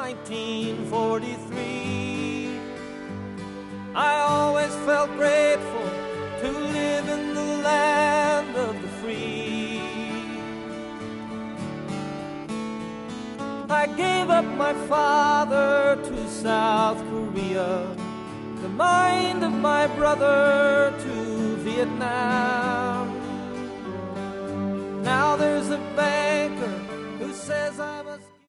1943. I always felt grateful to live in the land of the free. I gave up my father to South Korea, the mind of my brother to Vietnam. Now there's a banker who says